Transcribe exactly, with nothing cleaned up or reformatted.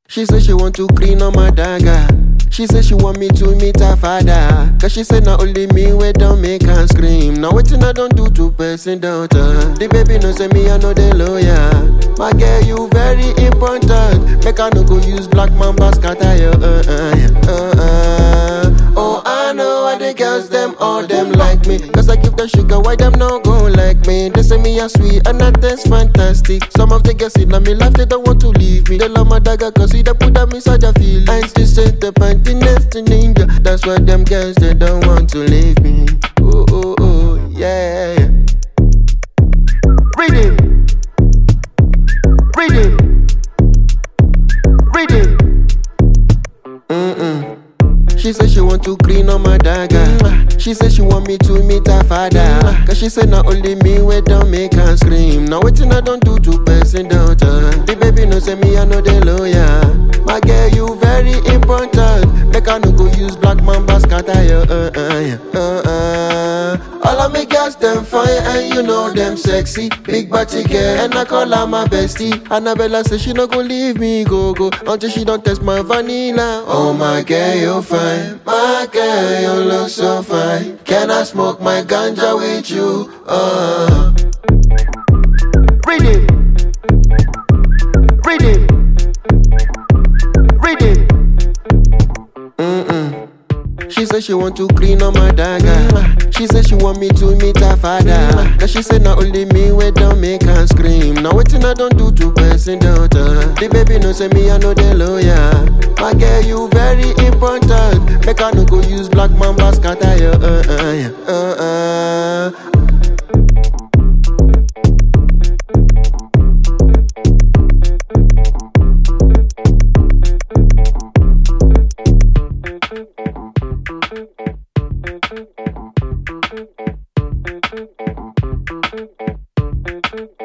She said she want to clean on my dagger. She said she want me to meet her father. Cause she said not only me we don't make her scream. Now wetin I don't do to person daughter. The baby no say me I know the lawyer. My girl you very important. Make I no go use black mamba scatter you. Uh, uh, uh, uh. Oh I know why the girls them all them like me. Cause I give them sugar why them no go like me. They say me a sweet and that taste fantastic. Some of the girls in my life they don't want to leave me. They love my dagger cause they put them inside a feeling. I just said the panty next to ninja. That's why them girls they don't want to leave me. Oh oh oh yeah. Reading, reading, reading. Mm-mm. She said she want to clean on my dagger. She said she want me to meet her father. Cause she said not only me we don't make her scream. Now wetin I don't do to person daughter. The baby no say me I know the lawyer. My girl you very important. Make I no go use black mamba scatter you. Uh, uh, uh, uh. All of me girls them fine and you know them sexy. Big body girl and I call her my bestie. Annabella say she no go leave me go go until she don't test my vanilla. Oh my girl you fine, my girl you look so fine. Can I smoke my ganja with you? Uh. Reading, reading, reading. Mm-mm. She said she want to clean on my dagger. She said she want me to meet her father. Cause she said not only me we don't make her scream. Now wetin I don't do to person daughter. The baby no say me I know the lawyer. My girl you very important. Make I no go use black mamba scatter you. Uh, uh, uh, uh. Thank you.